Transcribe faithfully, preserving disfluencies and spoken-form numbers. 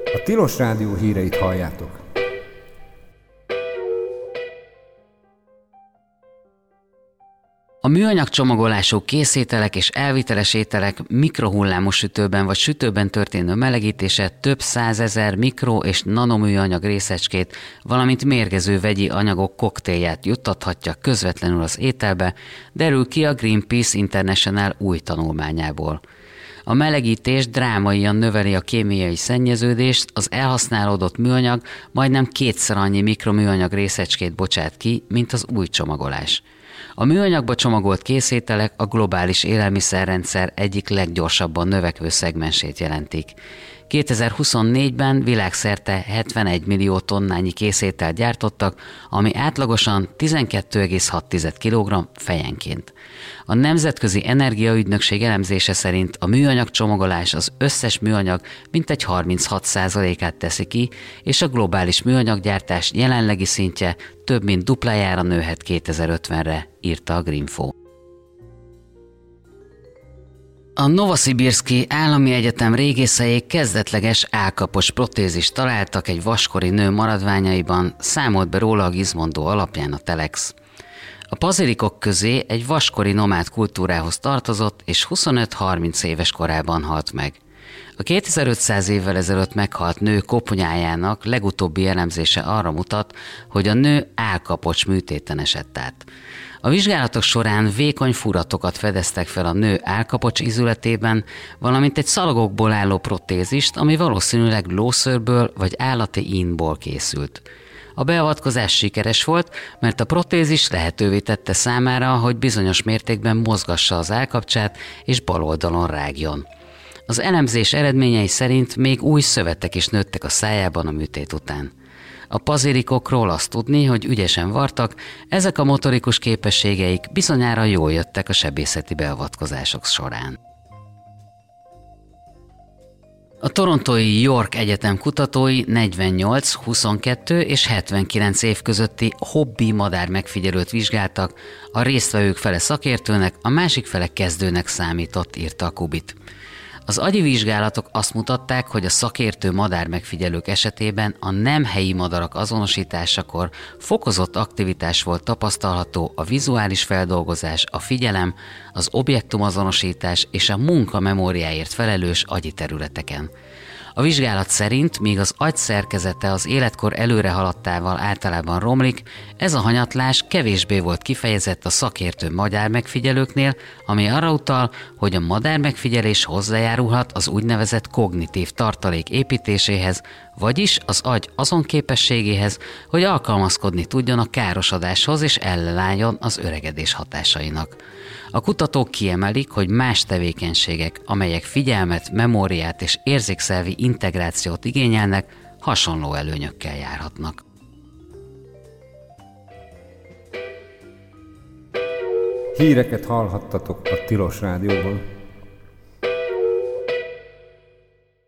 A Tilos Rádió híreit halljátok. A műanyag csomagolású készételek és elviteles ételek mikrohullámos sütőben vagy sütőben történő melegítése több százezer mikro- és nanoműanyag részecskét, valamint mérgező vegyi anyagok koktélját juttathatja közvetlenül az ételbe, derül ki a Greenpeace International új tanulmányából. A melegítés drámaian növeli a kémiai szennyeződést, az elhasználódott műanyag majdnem kétszer annyi mikroműanyag részecskét bocsát ki, mint az új csomagolás. A műanyagba csomagolt készételek a globális élelmiszerrendszer egyik leggyorsabban növekvő szegmensét jelentik. kétezer-huszonnégyben világszerte hetvenegy millió tonnányi készételt gyártottak, ami átlagosan tizenkettő egész hat kilogramm fejenként. A Nemzetközi Energiaügynökség elemzése szerint a műanyag csomagolás az összes műanyag mintegy harminchat százalékát teszi ki, és a globális műanyaggyártás jelenlegi szintje több mint duplájára nőhet kétezer-ötvenre, írta a Greenfo. A Novosibirszki Állami Egyetem régészei kezdetleges állkapos protézist találtak egy vaskori nő maradványaiban, számolt be róla a Gizmondo alapján a Telex. A pazirikok közé egy vaskori nomád kultúrához tartozott, és huszonöt-harminc éves korában halt meg. A kétezer-ötszáz évvel ezelőtt meghalt nő koponyájának legutóbbi elemzése arra mutat, hogy a nő állkapocs műtéten esett át. A vizsgálatok során vékony furatokat fedeztek fel a nő állkapocs ízületében, valamint egy szalagokból álló protézist, ami valószínűleg lószőrből vagy állati ínból készült. A beavatkozás sikeres volt, mert a protézis lehetővé tette számára, hogy bizonyos mértékben mozgassa az állkapcsát és bal oldalon rágjon. Az elemzés eredményei szerint még új szövetek is nőttek a szájában a műtét után. A pazirikokról azt tudni, hogy ügyesen vartak, ezek a motorikus képességeik bizonyára jól jöttek a sebészeti beavatkozások során. A torontói York Egyetem kutatói negyvennyolc, huszonkettő és hetvenkilenc év közötti hobbi madár megfigyelőt vizsgáltak, a résztvevők fele szakértőnek, a másik fele kezdőnek számított, írta a Kubit. Az agyi vizsgálatok azt mutatták, hogy a szakértő madár megfigyelők esetében a nem helyi madarak azonosításakor fokozott aktivitás volt tapasztalható a vizuális feldolgozás, a figyelem, az objektumazonosítás és a munka memóriáért felelős agyi területeken. A vizsgálat szerint, míg az agy szerkezete az életkor előre haladtával általában romlik, ez a hanyatlás kevésbé volt kifejezett a szakértő madár megfigyelőknél, ami arra utal, hogy a madár megfigyelés hozzájárulhat az úgynevezett kognitív tartalék építéséhez, vagyis az agy azon képességéhez, hogy alkalmazkodni tudjon a károsodáshoz és ellenálljon az öregedés hatásainak. A kutatók kiemelik, hogy más tevékenységek, amelyek figyelmet, memóriát és érzékszervi integrációt igényelnek, hasonló előnyökkel járhatnak. Híreket hallhattatok a Tilos Rádióban.